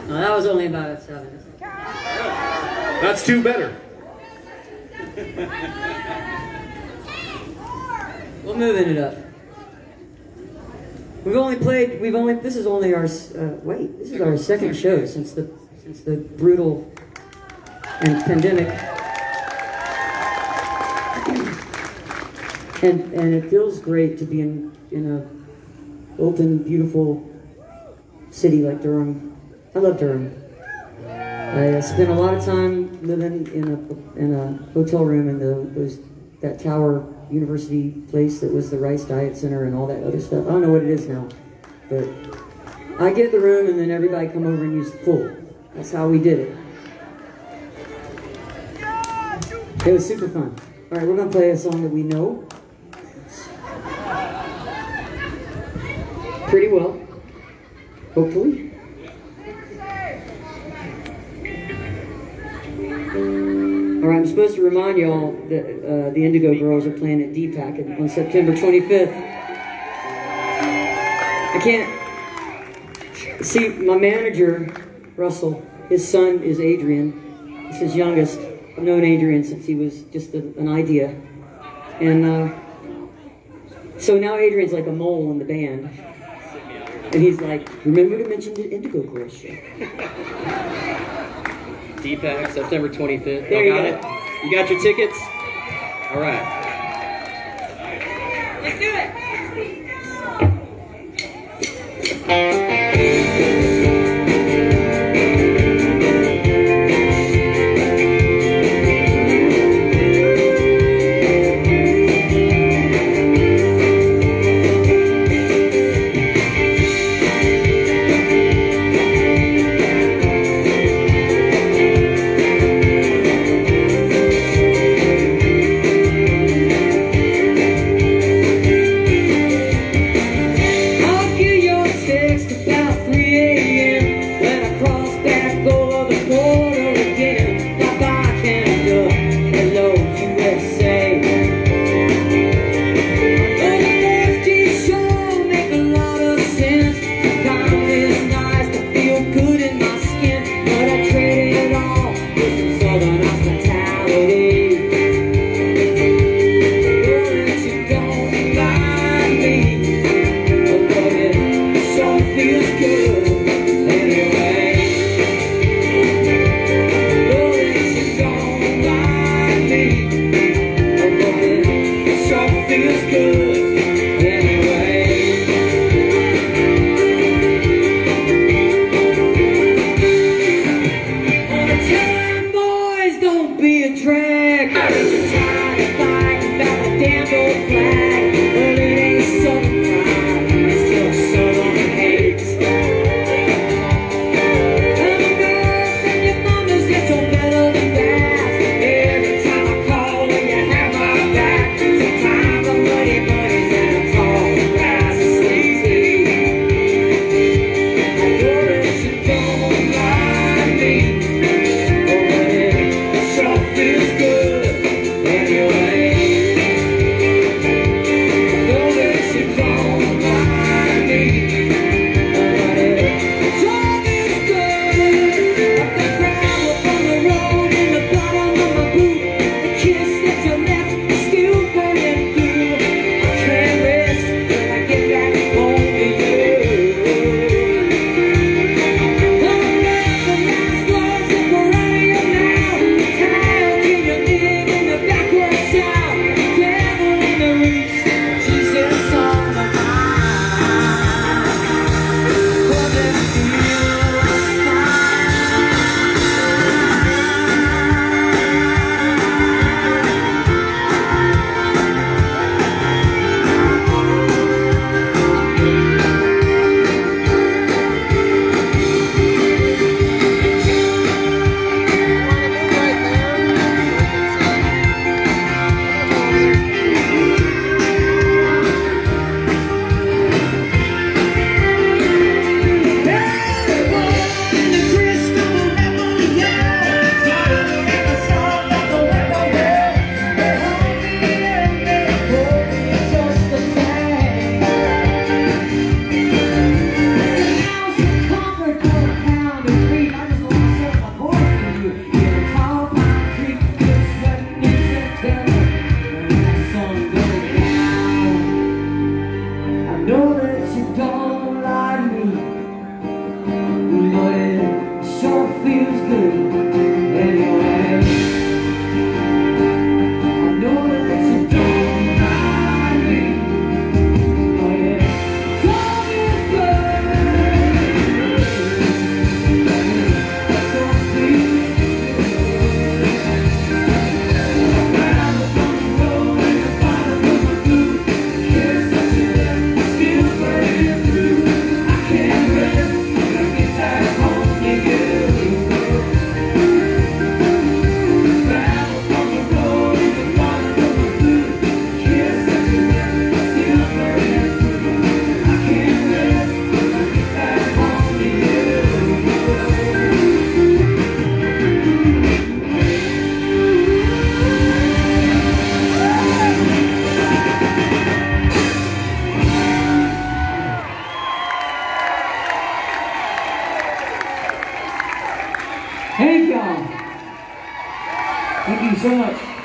Well, that was only about 7. That's 2 better. We're moving it up. This is only our, this is our second show since the brutal and pandemic. And it feels great to be in a open, beautiful city like Durham. I love Durham. I spent a lot of time living in a hotel room in that Tower University place that was the Rice Diet Center and all that other stuff. I don't know what it is now, but I get the room and then everybody come over and use the pool. That's how we did it. It was super fun. All right, we're gonna play a song that we know pretty well, hopefully. All right, I'm supposed to remind y'all that the Indigo Girls are playing at DPAC on September 25th. I can't see my manager, Russell. His son is Adrian. He's his youngest. I've known Adrian since he was just an idea, and so now Adrian's like a mole in the band, and he's like, "Remember to mention the Indigo Girls show." DPAC, September 25th. There you got it. You got your tickets? All right. Let's do it. I'll give your text about Thank you so much.